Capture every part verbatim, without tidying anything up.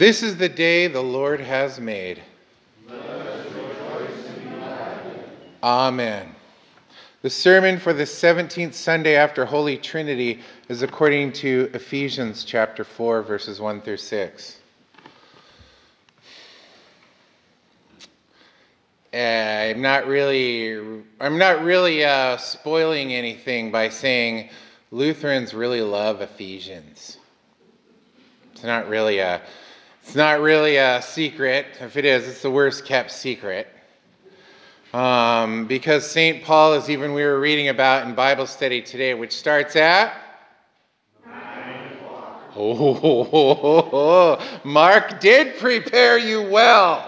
This is the day the Lord has made. Let us rejoice and be glad in it. Amen. The sermon for the seventeenth Sunday after Holy Trinity is according to Ephesians chapter four, verses one through six. Uh, I'm not really, I'm not really uh, spoiling anything by saying Lutherans really love Ephesians. It's not really a, it's not really a secret. If it is, it's the worst kept secret. Um, because Saint Paul, as even we were reading about in Bible study today, which starts at Nine o'clock. Oh, ho, ho, ho, ho. Mark did prepare you well.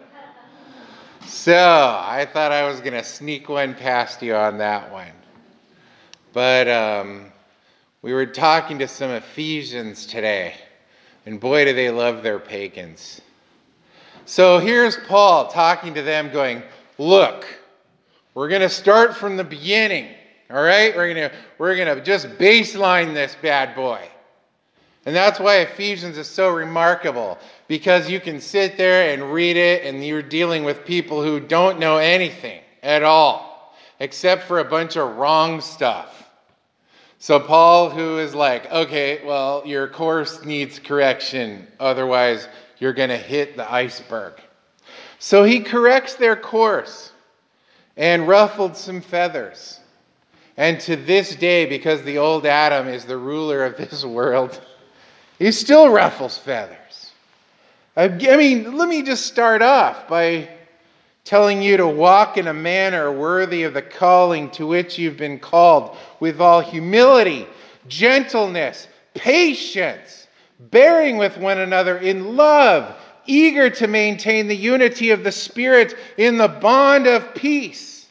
So I thought I was going to sneak one past you on that one. But um, we were talking to some Ephesians today, and boy, do they love their pagans. So here's Paul talking to them going, look, we're going to start from the beginning, all right? We're going to we're going to just baseline this bad boy. And that's why Ephesians is so remarkable, because you can sit there and read it, and you're dealing with people who don't know anything at all, except for a bunch of wrong stuff. So Paul, who is like, okay, well, your course needs correction, otherwise you're going to hit the iceberg. So he corrects their course and ruffled some feathers. And to this day, because the old Adam is the ruler of this world, he still ruffles feathers. I mean, let me just start off by telling you to walk in a manner worthy of the calling to which you've been called, with all humility, gentleness, patience, bearing with one another in love, eager to maintain the unity of the Spirit in the bond of peace.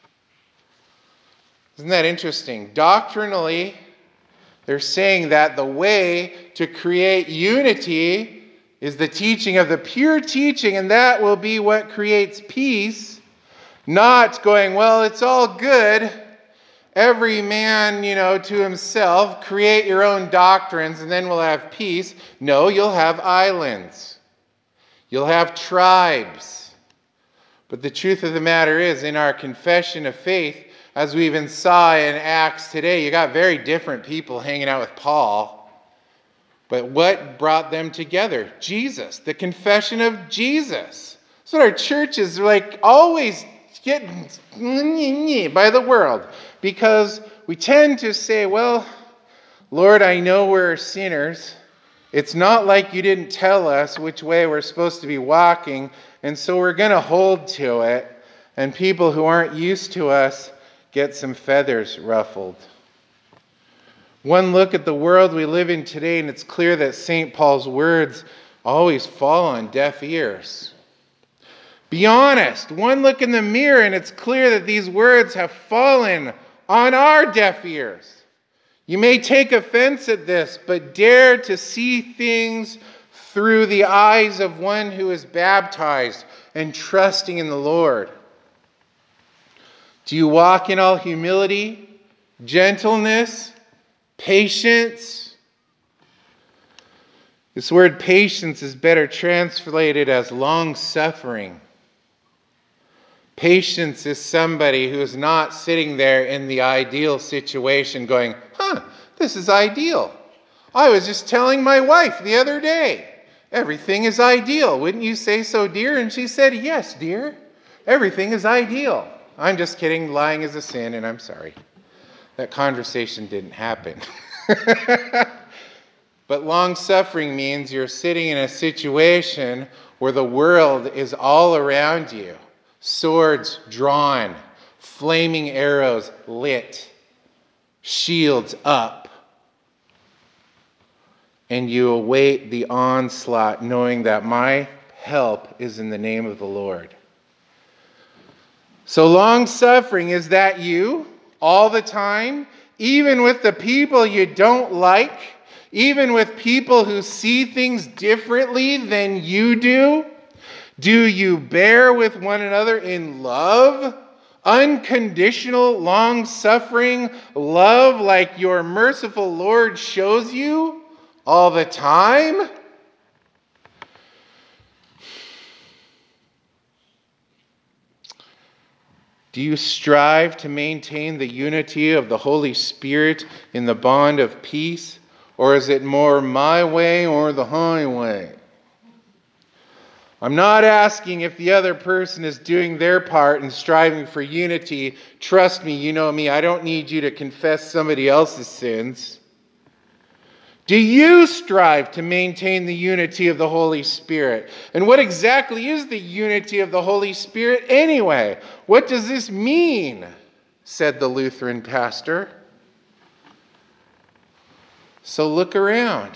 Isn't that interesting? Doctrinally, they're saying that the way to create unity is the teaching of the pure teaching, and that will be what creates peace, not going, well, it's all good. Every man, you know, to himself, create your own doctrines, and then we'll have peace. No, you'll have islands. You'll have tribes. But the truth of the matter is, in our confession of faith, as we even saw in Acts today, you got very different people hanging out with Paul. But what brought them together? Jesus, the confession of Jesus. That's what our churches are like always getting by the world. Because we tend to say, well, Lord, I know we're sinners. It's not like you didn't tell us which way we're supposed to be walking, and so we're going to hold to it. And people who aren't used to us get some feathers ruffled. One look at the world we live in today, and it's clear that Saint Paul's words always fall on deaf ears. Be honest. One look in the mirror, and it's clear that these words have fallen on our deaf ears. You may take offense at this, but dare to see things through the eyes of one who is baptized and trusting in the Lord. Do you walk in all humility, gentleness, patience? This word patience is better translated as long-suffering. Patience is somebody who is not sitting there in the ideal situation going, huh, this is ideal. I was just telling my wife the other day, everything is ideal. Wouldn't you say so, dear? And she said, yes, dear, everything is ideal. I'm just kidding. Lying is a sin, and I'm sorry. That conversation didn't happen. But long-suffering means you're sitting in a situation where the world is all around you. Swords drawn, flaming arrows lit, shields up. And you await the onslaught, knowing that my help is in the name of the Lord. So long-suffering, is that you all the time? Even with the people you don't like? Even with people who see things differently than you do? Do you bear with one another in love? Unconditional, long-suffering love like your merciful Lord shows you all the time? Do you strive to maintain the unity of the Holy Spirit in the bond of peace? Or is it more my way or the highway? I'm not asking if the other person is doing their part and striving for unity. Trust me, you know me, I don't need you to confess somebody else's sins. Do you strive to maintain the unity of the Holy Spirit? And what exactly is the unity of the Holy Spirit anyway? What does this mean? Said the Lutheran pastor. So look around.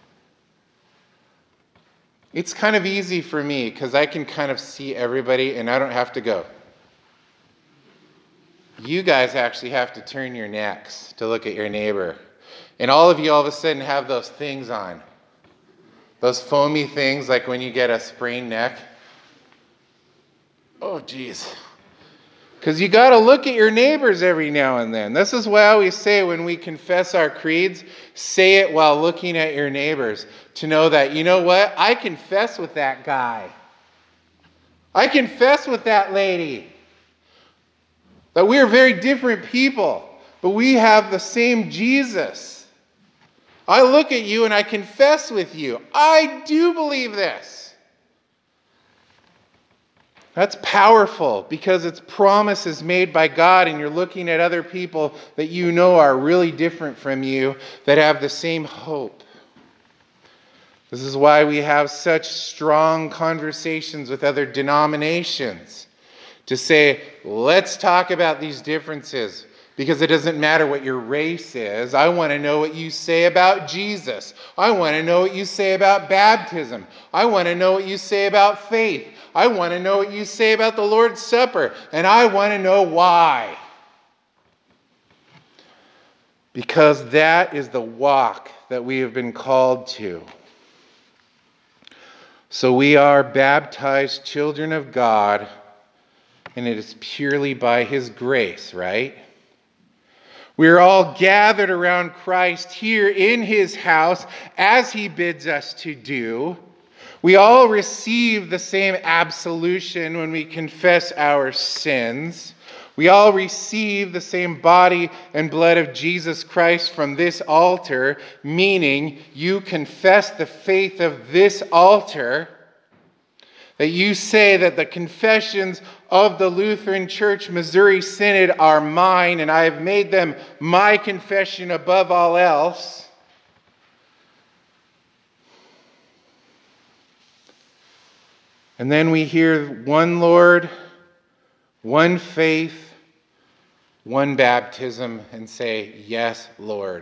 It's kind of easy for me because I can kind of see everybody and I don't have to go. You guys actually have to turn your necks to look at your neighbor. And all of you all of a sudden have those things on. Those foamy things like when you get a sprained neck. Oh, geez. Because you got to look at your neighbors every now and then. This is why I always say when we confess our creeds, say it while looking at your neighbors. To know that, you know what? I confess with that guy. I confess with that lady. That we are very different people. But we have the same Jesus. I look at you and I confess with you. I do believe this. That's powerful because it's promises made by God and you're looking at other people that you know are really different from you that have the same hope. This is why we have such strong conversations with other denominations to say, let's talk about these differences. Because it doesn't matter what your race is. I want to know what you say about Jesus. I want to know what you say about baptism. I want to know what you say about faith. I want to know what you say about the Lord's Supper. And I want to know why. Because that is the walk that we have been called to. So we are baptized children of God, and it is purely by His grace, right? We are all gathered around Christ here in His house as He bids us to do. We all receive the same absolution when we confess our sins. We all receive the same body and blood of Jesus Christ from this altar, meaning you confess the faith of this altar. That you say that the confessions of the Lutheran Church Missouri Synod are mine, and I have made them my confession above all else. And then we hear one Lord, one faith, one baptism, and say, yes, Lord.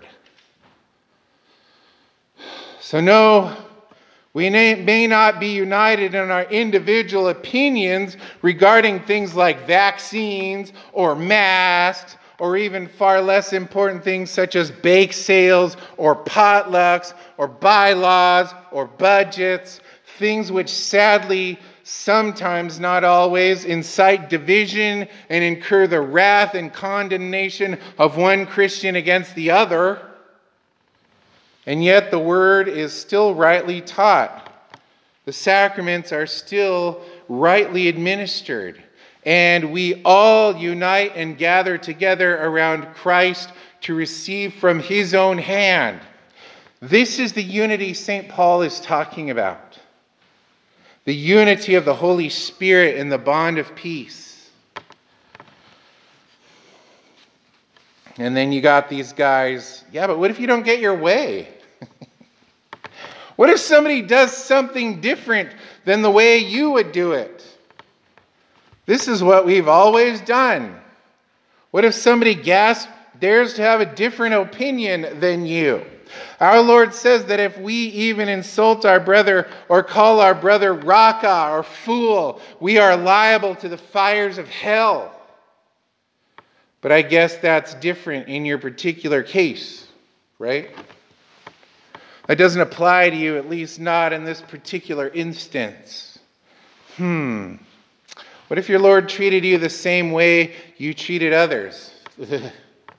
So no, we may not be united in our individual opinions regarding things like vaccines or masks or even far less important things such as bake sales or potlucks or bylaws or budgets, things which sadly sometimes, not always, incite division and incur the wrath and condemnation of one Christian against the other. And yet the word is still rightly taught. The sacraments are still rightly administered. And we all unite and gather together around Christ to receive from His own hand. This is the unity Saint Paul is talking about. The unity of the Holy Spirit in the bond of peace. And then you got these guys, yeah, but what if you don't get your way? What if somebody does something different than the way you would do it? This is what we've always done. What if somebody gasps, dares to have a different opinion than you? Our Lord says that if we even insult our brother or call our brother raka or fool, we are liable to the fires of hell. But I guess that's different in your particular case, right? That doesn't apply to you, at least not in this particular instance. Hmm. What if your Lord treated you the same way you treated others? This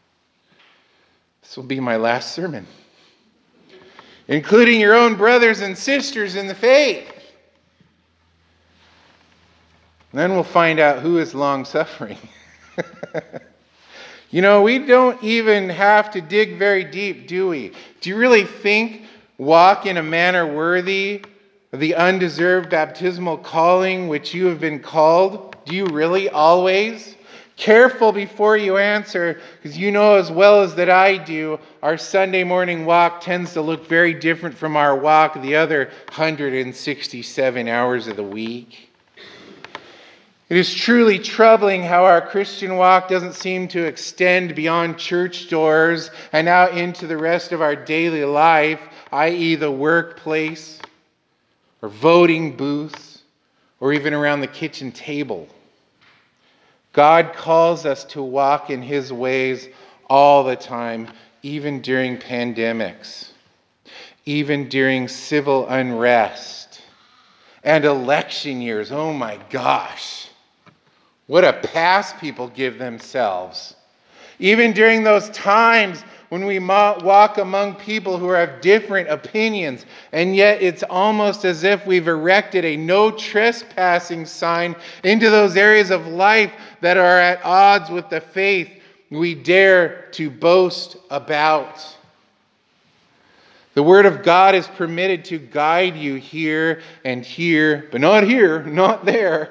will be my last sermon. Including your own brothers and sisters in the faith. And then we'll find out who is long-suffering. You know, we don't even have to dig very deep, do we? Do you really think walk in a manner worthy of the undeserved baptismal calling which you have been called? Do you really always? Careful before you answer, because you know as well as that I do, our Sunday morning walk tends to look very different from our walk the other one hundred sixty-seven hours of the week. It is truly troubling how our Christian walk doesn't seem to extend beyond church doors and out into the rest of our daily life, that is the workplace, or voting booths, or even around the kitchen table. God calls us to walk in His ways all the time, even during pandemics, even during civil unrest and election years. Oh my gosh. What a pass people give themselves. Even during those times when we walk among people who have different opinions, and yet it's almost as if we've erected a no trespassing sign into those areas of life that are at odds with the faith we dare to boast about. The Word of God is permitted to guide you here and here, but not here, not there.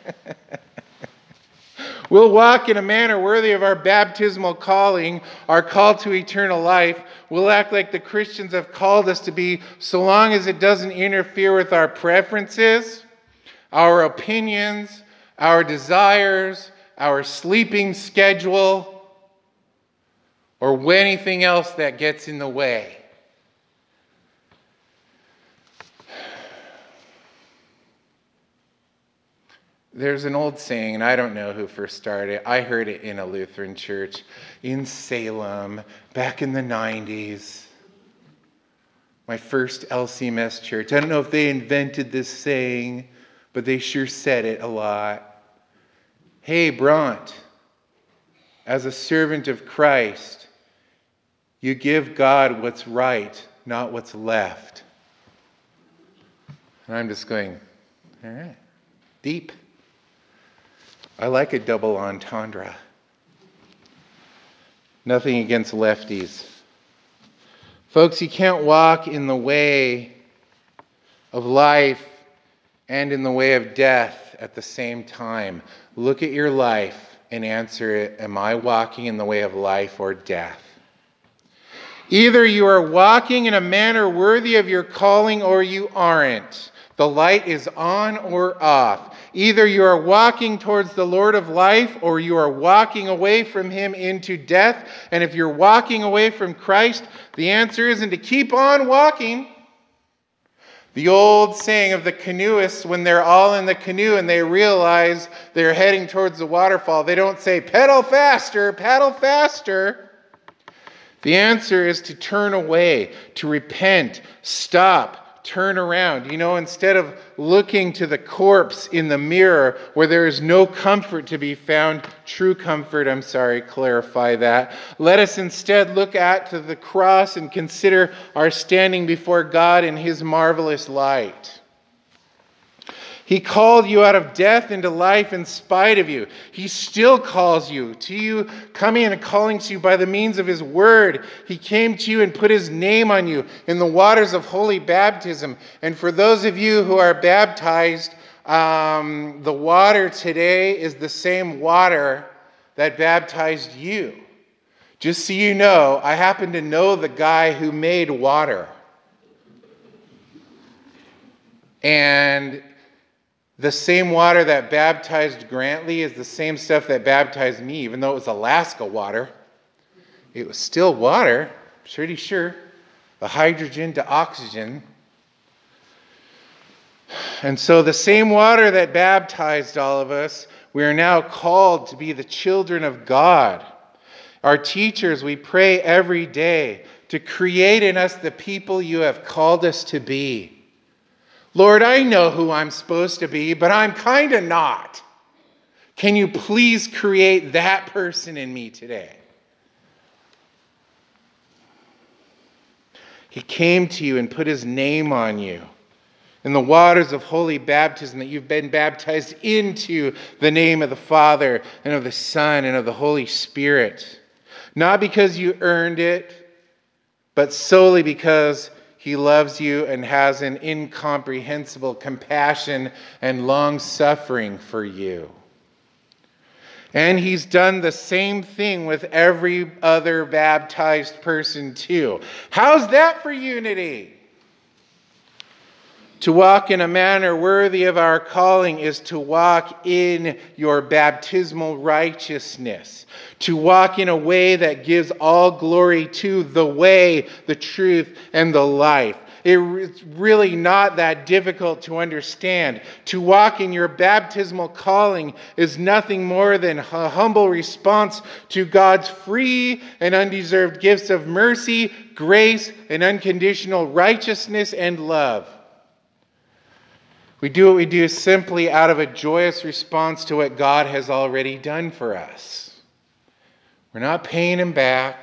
We'll walk in a manner worthy of our baptismal calling, our call to eternal life. We'll act like the Christians have called us to be, so long as it doesn't interfere with our preferences, our opinions, our desires, our sleeping schedule, or anything else that gets in the way. There's an old saying, and I don't know who first started it. I heard it in a Lutheran church in Salem back in the nineties. My first L C M S church. I don't know if they invented this saying, but they sure said it a lot. Hey, Bront, as a servant of Christ, you give God what's right, not what's left. And I'm just going, all right, deep. I like a double entendre. Nothing against lefties. Folks, you can't walk in the way of life and in the way of death at the same time. Look at your life and answer it, am I walking in the way of life or death? Either you are walking in a manner worthy of your calling or you aren't. The light is on or off. Either you are walking towards the Lord of life or you are walking away from Him into death. And if you're walking away from Christ, the answer isn't to keep on walking. The old saying of the canoeists, when they're all in the canoe and they realize they're heading towards the waterfall, they don't say, pedal faster, paddle faster. The answer is to turn away, to repent, stop, turn around. You know, instead of looking to the corpse in the mirror where there is no comfort to be found, true comfort, I'm sorry, clarify that. Let us instead look at to the cross and consider our standing before God in His marvelous light. He called you out of death into life in spite of you. He still calls you to you, coming and calling to you by the means of His word. He came to you and put His name on you in the waters of holy baptism. And for those of you who are baptized, um, the water today is the same water that baptized you. Just so you know, I happen to know the guy who made water. And the same water that baptized Grantley is the same stuff that baptized me, even though it was Alaska water. It was still water, pretty sure. The hydrogen to oxygen. And so the same water that baptized all of us, we are now called to be the children of God. Our teachers, we pray every day to create in us the people you have called us to be. Lord, I know who I'm supposed to be, but I'm kind of not. Can you please create that person in me today? He came to you and put His name on you in the waters of holy baptism, that you've been baptized into the name of the Father and of the Son and of the Holy Spirit. Not because you earned it, but solely because he loves you and has an incomprehensible compassion and long-suffering for you. And he's done the same thing with every other baptized person too. How's that for unity? To walk in a manner worthy of our calling is to walk in your baptismal righteousness. To walk in a way that gives all glory to the way, the truth, and the life. It's really not that difficult to understand. To walk in your baptismal calling is nothing more than a humble response to God's free and undeserved gifts of mercy, grace, and unconditional righteousness and love. We do what we do simply out of a joyous response to what God has already done for us. We're not paying him back.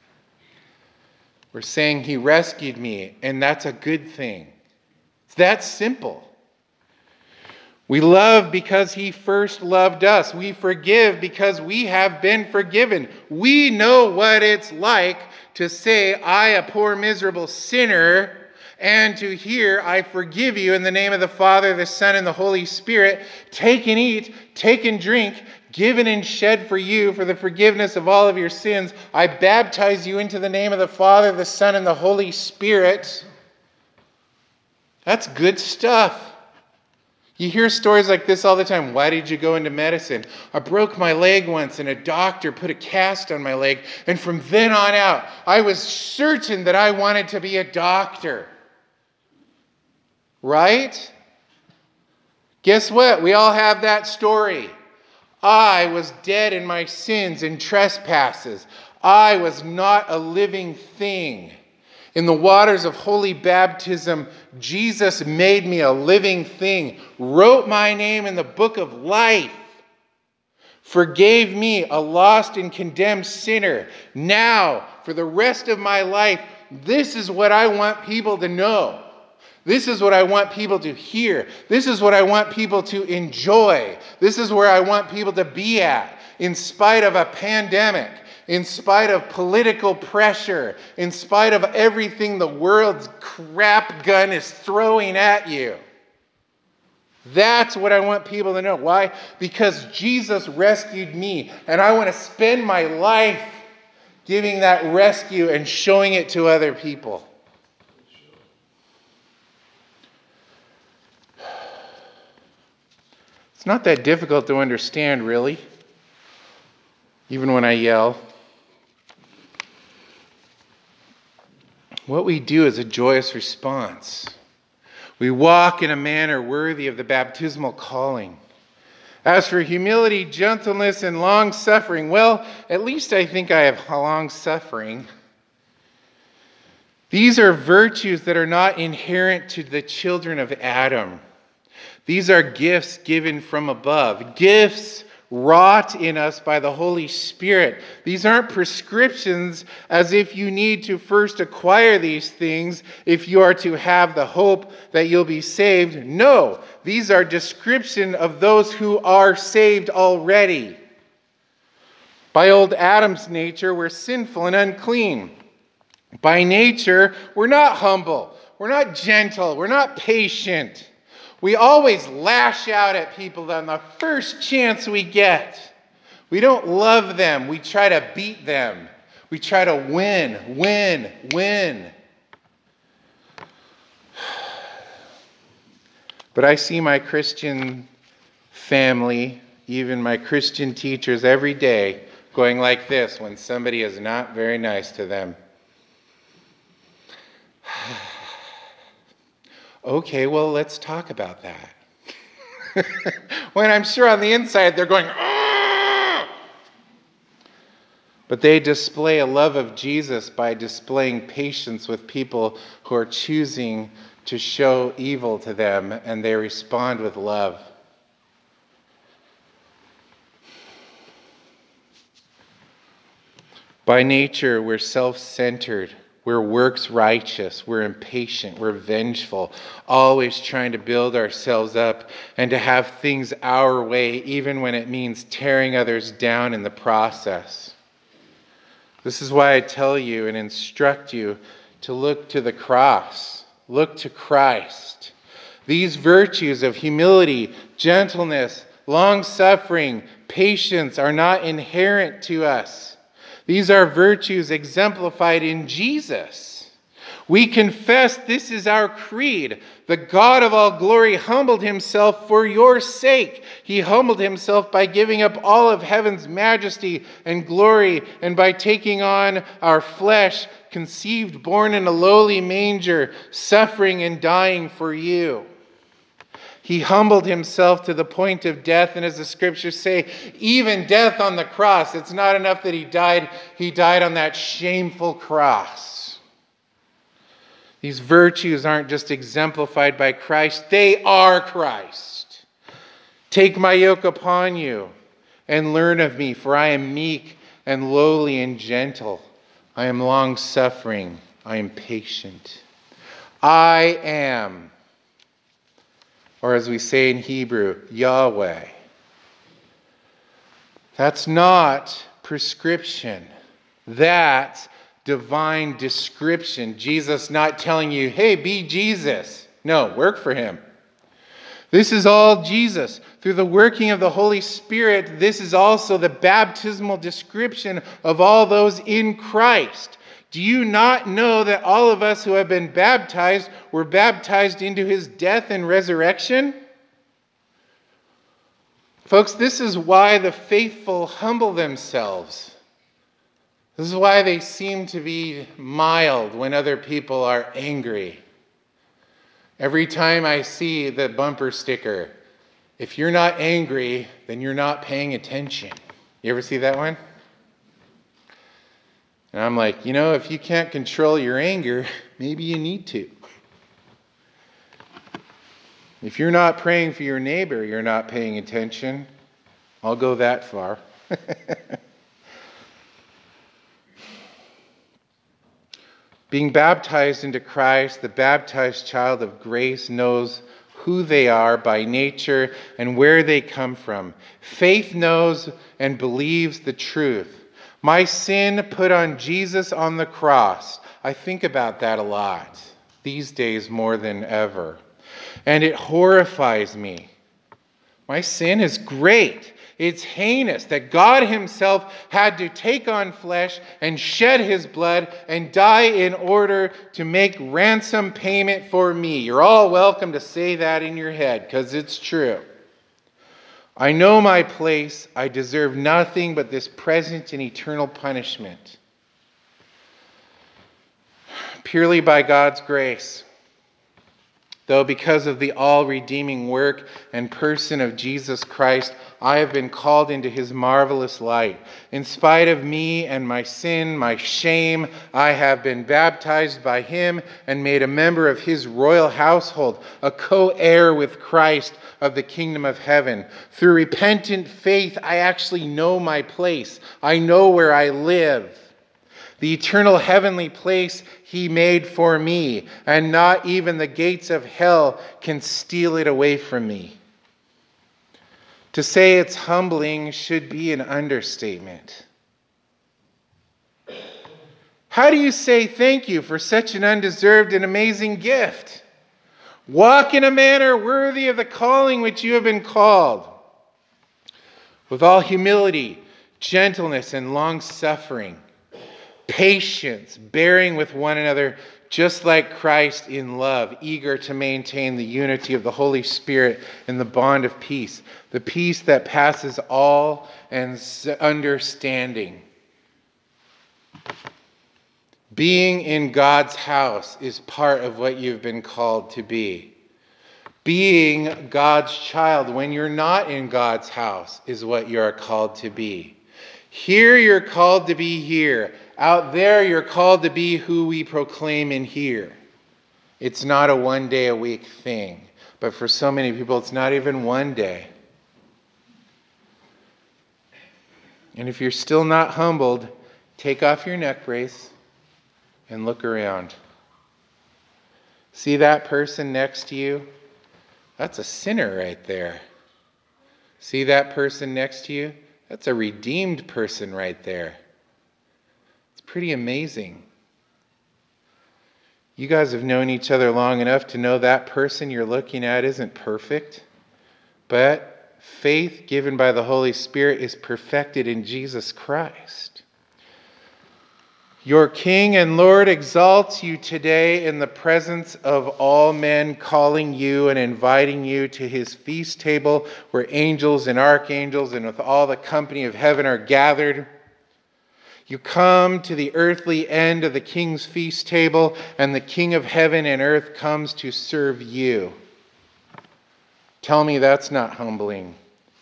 We're saying he rescued me, and that's a good thing. It's that simple. We love because he first loved us. We forgive because we have been forgiven. We know what it's like to say, I, a poor miserable sinner, and to hear, I forgive you in the name of the Father, the Son, and the Holy Spirit. Take and eat, take and drink, given and shed for you for the forgiveness of all of your sins. I baptize you into the name of the Father, the Son, and the Holy Spirit. That's good stuff. You hear stories like this all the time. Why did you go into medicine? I broke my leg once and a doctor put a cast on my leg. And from then on out, I was certain that I wanted to be a doctor. Right? Guess what? We all have that story. I was dead in my sins and trespasses. I was not a living thing. In the waters of holy baptism, Jesus made me a living thing, wrote my name in the book of life, forgave me, a lost and condemned sinner. Now, for the rest of my life, this is what I want people to know. This is what I want people to hear. This is what I want people to enjoy. This is where I want people to be at, in spite of a pandemic, in spite of political pressure, in spite of everything the world's crap gun is throwing at you. That's what I want people to know. Why? Because Jesus rescued me, and I want to spend my life giving that rescue and showing it to other people. It's not that difficult to understand, really, even when I yell. What we do is a joyous response. We walk in a manner worthy of the baptismal calling. As for humility, gentleness, and long-suffering, well, at least I think I have long-suffering. These are virtues that are not inherent to the children of Adam. These are gifts given from above, gifts wrought in us by the Holy Spirit. These aren't prescriptions as if you need to first acquire these things if you are to have the hope that you'll be saved. No, these are description of those who are saved already. By old Adam's nature, we're sinful and unclean. By nature, we're not humble, we're not gentle, we're not patient. We always lash out at people on the first chance we get. We don't love them. We try to beat them. We try to win, win, win. But I see my Christian family, even my Christian teachers every day going like this when somebody is not very nice to them. Okay, well, let's talk about that. When I'm sure on the inside they're going, ah! But they display a love of Jesus by displaying patience with people who are choosing to show evil to them, and they respond with love. By nature, we're self-centered. We're works righteous. We're impatient. We're vengeful. Always trying to build ourselves up and to have things our way, even when it means tearing others down in the process. This is why I tell you and instruct you to look to the cross. Look to Christ. These virtues of humility, gentleness, long-suffering, patience are not inherent to us. These are virtues exemplified in Jesus. We confess this is our creed. The God of all glory humbled himself for your sake. He humbled himself by giving up all of heaven's majesty and glory and by taking on our flesh, conceived, born in a lowly manger, suffering and dying for you. He humbled himself to the point of death, and as the scriptures say, even death on the cross. It's not enough that he died, he died on that shameful cross. These virtues aren't just exemplified by Christ, they are Christ. Take my yoke upon you and learn of me, for I am meek and lowly and gentle. I am long-suffering, I am patient. I am, or as we say in Hebrew, Yahweh. That's not prescription. That's divine description. Jesus not telling you, hey, be Jesus. No, work for him. This is all Jesus. Through the working of the Holy Spirit, this is also the baptismal description of all those in Christ. Do you not know that all of us who have been baptized were baptized into his death and resurrection? Folks, this is why the faithful humble themselves. This is why they seem to be mild when other people are angry. Every time I see the bumper sticker, if you're not angry, then you're not paying attention. You ever see that one? And I'm like, you know, if you can't control your anger, maybe you need to. If you're not praying for your neighbor, you're not paying attention. I'll go that far. Being baptized into Christ, the baptized child of grace knows who they are by nature and where they come from. Faith knows and believes the truth. My sin put on Jesus on the cross. I think about that a lot, these days more than ever. And it horrifies me. My sin is great. It's heinous that God himself had to take on flesh and shed his blood and die in order to make ransom payment for me. You're all welcome to say that in your head because it's true. I know my place. I deserve nothing but this present and eternal punishment. Purely by God's grace. Though because of the all-redeeming work and person of Jesus Christ, I have been called into his marvelous light. In spite of me and my sin, my shame, I have been baptized by him and made a member of his royal household, a co-heir with Christ of the kingdom of heaven. Through repentant faith, I actually know my place. I know where I live. The eternal heavenly place he made for me, and not even the gates of hell can steal it away from me. To say it's humbling should be an understatement. How do you say thank you for such an undeserved and amazing gift? Walk in a manner worthy of the calling which you have been called, with all humility, gentleness, and long-suffering, patience, bearing with one another, just like Christ in love, eager to maintain the unity of the Holy Spirit in the bond of peace, the peace that passes all and understanding. Being in God's house is part of what you've been called to be. Being God's child when you're not in God's house is what you're called to be. Here you're called to be here. Out there you're called to be who we proclaim in here. It's not a one day a week thing. But for so many people, it's not even one day. And if you're still not humbled, take off your neck brace. and look around. See that person next to you? That's a sinner right there. See that person next to you? That's a redeemed person right there. It's pretty amazing. You guys have known each other long enough to know that person you're looking at isn't perfect, but faith given by the Holy Spirit is perfected in Jesus Christ. Your King and Lord exalts you today in the presence of all men, calling you and inviting you to his feast table where angels and archangels and with all the company of heaven are gathered. You come to the earthly end of the King's feast table, and the King of heaven and earth comes to serve you. Tell me that's not humbling.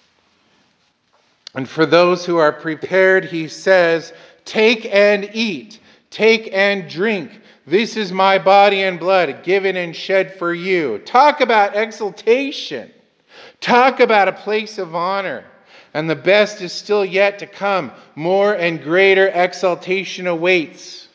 And for those who are prepared, he says, take and eat, take and drink. This is my body and blood given and shed for you. Talk about exaltation. Talk about a place of honor. And the best is still yet to come. More and greater exaltation awaits.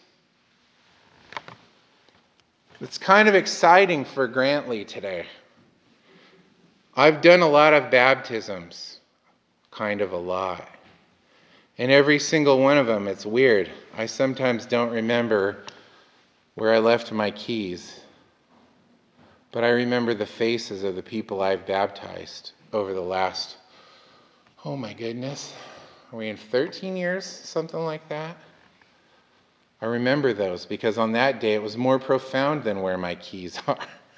It's kind of exciting for Grantley today. I've done a lot of baptisms. Kind of a lot. And every single one of them, it's weird. I sometimes don't remember where I left my keys. But I remember the faces of the people I've baptized over the last, oh my goodness, are we in thirteen years? Something like that? I remember those because on that day it was more profound than where my keys are.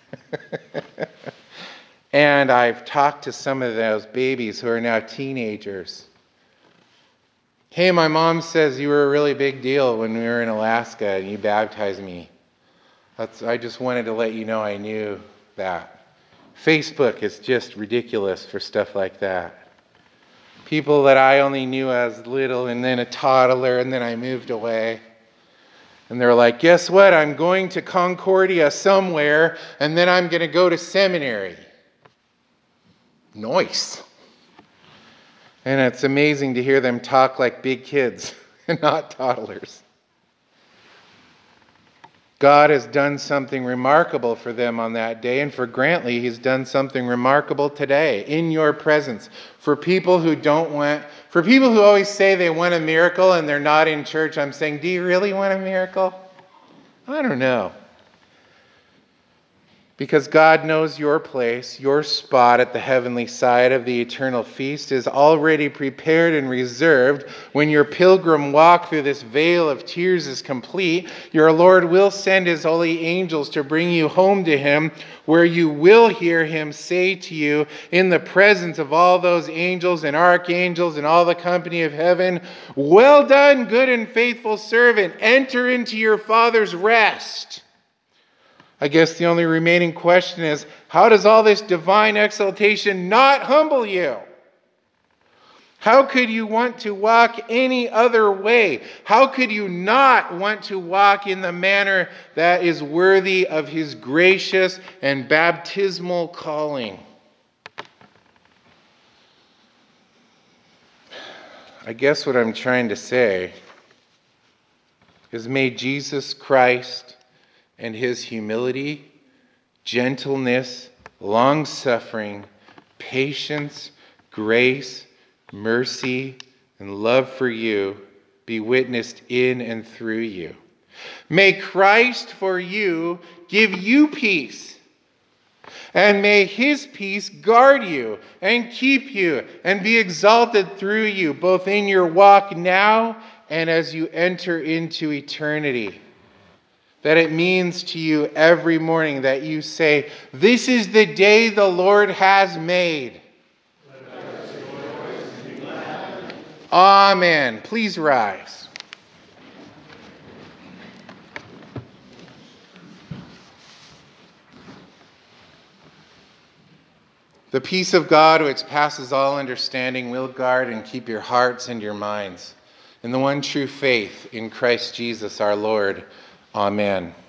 And I've talked to some of those babies who are now teenagers. Hey, my mom says you were a really big deal when we were in Alaska and you baptized me. That's, I just wanted to let you know I knew that. Facebook is just ridiculous for stuff like that. People that I only knew as little and then a toddler and then I moved away. And they're like, guess what? I'm going to Concordia somewhere and then I'm going to go to seminary. Nice. And it's amazing to hear them talk like big kids and not toddlers. God has done something remarkable for them on that day, and for Grantley, he's done something remarkable today in your presence. For people who don't want, for people who always say they want a miracle and they're not in church, I'm saying, do you really want a miracle? I don't know. Because God knows your place, your spot at the heavenly side of the eternal feast is already prepared and reserved. When your pilgrim walk through this vale of tears is complete, your Lord will send his holy angels to bring you home to him, where you will hear him say to you in the presence of all those angels and archangels and all the company of heaven, well done, good and faithful servant. Enter into your Father's rest. I guess the only remaining question is, how does all this divine exaltation not humble you? How could you want to walk any other way? How could you not want to walk in the manner that is worthy of his gracious and baptismal calling? I guess what I'm trying to say is, may Jesus Christ and his humility, gentleness, long-suffering, patience, grace, mercy, and love for you be witnessed in and through you. May Christ for you give you peace, and may his peace guard you and keep you and be exalted through you, both in your walk now and as you enter into eternity. That it means to you every morning that you say, this is the day the Lord has made. Amen. Please rise. The peace of God, which passes all understanding, will guard and keep your hearts and your minds in the one true faith in Christ Jesus our Lord. Amen.